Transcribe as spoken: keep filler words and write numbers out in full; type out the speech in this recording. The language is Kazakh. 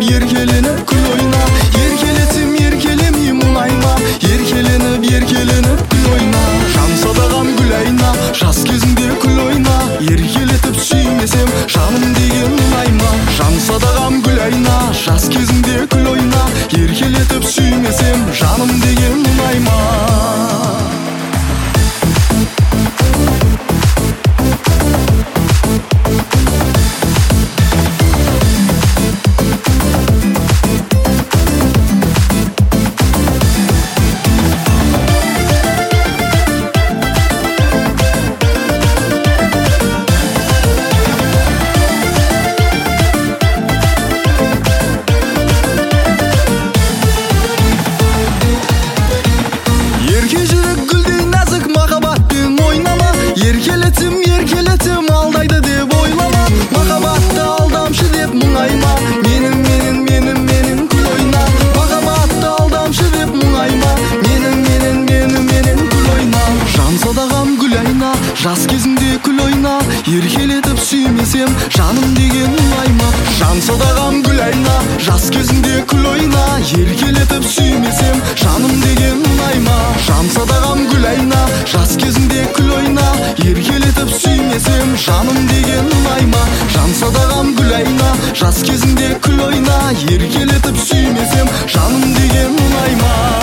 еркеленіп күл ойна. Еркелетсем еркелемей мұңайма, еркеленіп еркеленіп күл ойна. Жан садағам гүл айна, жас кезінде күл ойна. Еркелетіп сүймесем жаным деген мұңайма. Жан садағам гүл айна, жас кезінде күл ойна. Еркелетіп сүймесем жаным деген мұңайма. Еркелетім, еркелетім, алдайды деп ойлама. Махаббатты алдамшы деп мұңайма. Менің, менің, менің, менің күл ойна. Махаббатты алдамшы деп мұңайма. Менің, менің, менің, менің күл ойна. Жан садағам гүл айна, жас кезінде күл ойна. Еркелетіп сүймесем жаным деген мұңайма. Жан садағам гүл айна, жас кезінде күл ойна. Еркелетіп сүймесем жаным деген мұңайма. Жан садағам гүл айна, жас кезінде күл ойна. Еркелетіп сүймесем жаным деген мұңайма. Жан садағам гүл айна, жас кезінде күл ойна. Еркелетіп сүймесем жаным деген мұңайма.